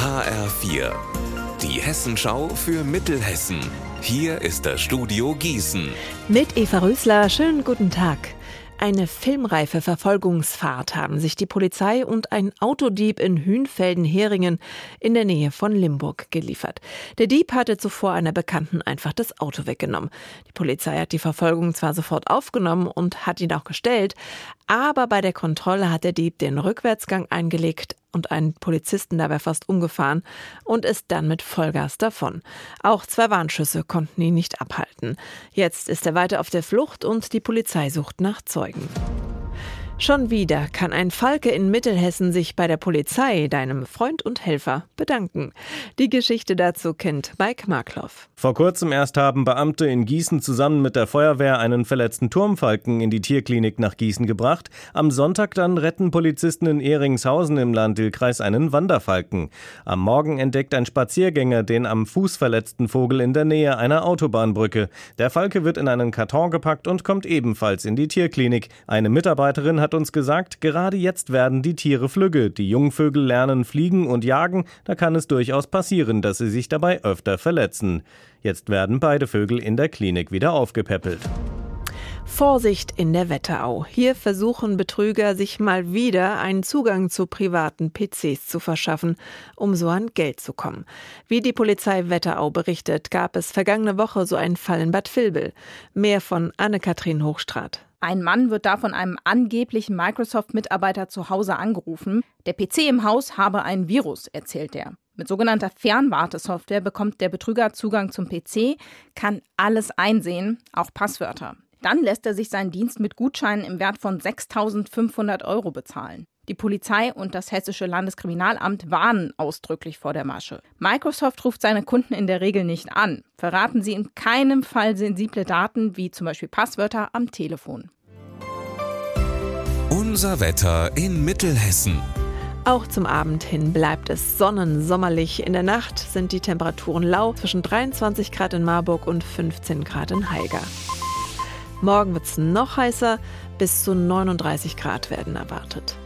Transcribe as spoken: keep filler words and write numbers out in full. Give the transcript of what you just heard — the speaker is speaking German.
H R vier, die Hessenschau für Mittelhessen. Hier ist das Studio Gießen. Mit Eva Rösler, schönen guten Tag. Eine filmreife Verfolgungsfahrt haben sich die Polizei und ein Autodieb in Hünfelden-Heringen in der Nähe von Limburg geliefert. Der Dieb hatte zuvor einer Bekannten einfach das Auto weggenommen. Die Polizei hat die Verfolgung zwar sofort aufgenommen und hat ihn auch gestellt, aber bei der Kontrolle hat der Dieb den Rückwärtsgang eingelegt und einen Polizisten dabei fast umgefahren und ist dann mit Vollgas davon. Auch zwei Warnschüsse konnten ihn nicht abhalten. Jetzt ist er weiter auf der Flucht und die Polizei sucht nach Zeugen. Schon wieder kann ein Falke in Mittelhessen sich bei der Polizei, deinem Freund und Helfer, bedanken. Die Geschichte dazu kennt Mike Markloff. Vor kurzem erst haben Beamte in Gießen zusammen mit der Feuerwehr einen verletzten Turmfalken in die Tierklinik nach Gießen gebracht. Am Sonntag dann retten Polizisten in Ehringshausen im Lahn-Dill-Kreis einen Wanderfalken. Am Morgen entdeckt ein Spaziergänger den am Fuß verletzten Vogel in der Nähe einer Autobahnbrücke. Der Falke wird in einen Karton gepackt und kommt ebenfalls in die Tierklinik. Eine Mitarbeiterin hat uns gesagt, gerade jetzt werden die Tiere flügge. Die Jungvögel lernen fliegen und jagen, da kann es durchaus passieren, dass sie sich dabei öfter verletzen. Jetzt werden beide Vögel in der Klinik wieder aufgepäppelt. Vorsicht in der Wetterau. Hier versuchen Betrüger, sich mal wieder einen Zugang zu privaten P Cs zu verschaffen, um so an Geld zu kommen. Wie die Polizei Wetterau berichtet, gab es vergangene Woche so einen Fall in Bad Vilbel. Mehr von Anne-Kathrin Hochstraat. Ein Mann wird da von einem angeblichen Microsoft-Mitarbeiter zu Hause angerufen. Der P C im Haus habe ein Virus, erzählt er. Mit sogenannter Fernwartesoftware bekommt der Betrüger Zugang zum P C, kann alles einsehen, auch Passwörter. Dann lässt er sich seinen Dienst mit Gutscheinen im Wert von sechstausendfünfhundert Euro bezahlen. Die Polizei und das Hessische Landeskriminalamt warnen ausdrücklich vor der Masche. Microsoft ruft seine Kunden in der Regel nicht an. Verraten sie in keinem Fall sensible Daten, wie zum Beispiel Passwörter am Telefon. Unser Wetter in Mittelhessen. Auch zum Abend hin bleibt es sonnensommerlich. In der Nacht sind die Temperaturen lau, zwischen dreiundzwanzig Grad in Marburg und fünfzehn Grad in Haiger. Morgen wird es noch heißer, bis zu neununddreißig Grad werden erwartet.